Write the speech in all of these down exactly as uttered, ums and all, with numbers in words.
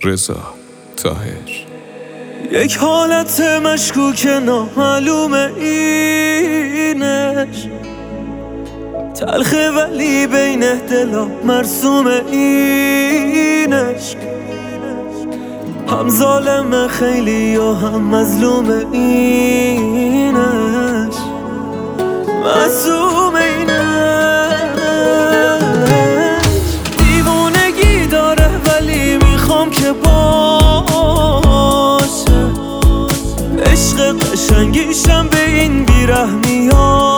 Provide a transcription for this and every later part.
رضا طاهر. یک حالت مشکوک نامعلوم اینش، تلخه ولی بین دلا مرسوم اینش، هم ظالم خیلی و هم مظلوم اینش، معصوم اینش. دیوونگی داره ولی میخوام که باشه، عشق قشنگیشم به این بیرحمیاشه.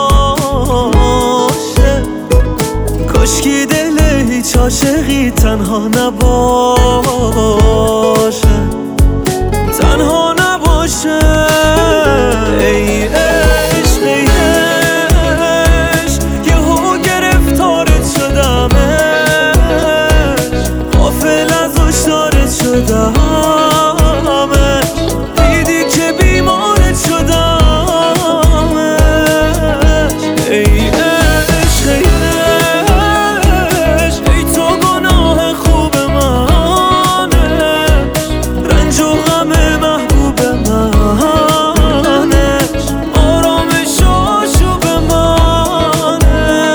کاشکی دل هیچ عاشقی تنها نباشه، تنها نباشه. ای عشق ای عشق یهو گرفتارت شدمش، غافل از هشدارت شدمش، دیدی که بیمارت شدمش. ای عشق ای عشق ای تو گناه خوب منش، رنج و غم محبوب منش، آرامش آشوب منش.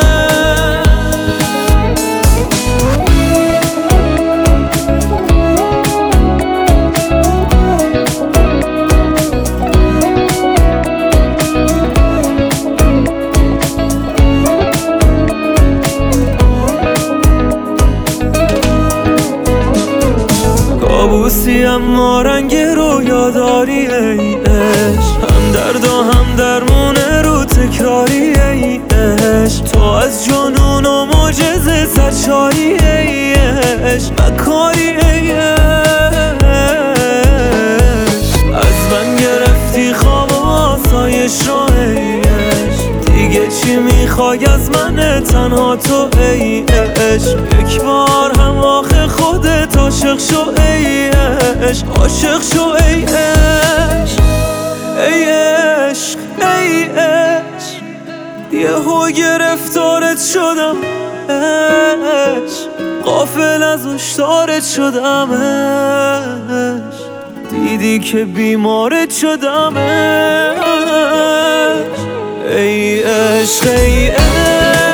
کابوسی اما رنگ رویا داری ای عشق، هم درد و هم درمونه رو تکراری ای عشق. تو از جنون و معجزه سرشاری ای عشق، مکاری ای عشق. از من گرفتی خواب و آسایش را ای عشق، دیگه چی میخوای از من تنها تو ای عشق. یک بار هم آخه خودت عاشق شو ای عشق، عاشق شو ای عشق. ای عشق ای عشق یهو گرفتارت شدم عشق، غافل از هشدارت شدمش، دیدی که بیمارت شدمش. ای عشق ای عشق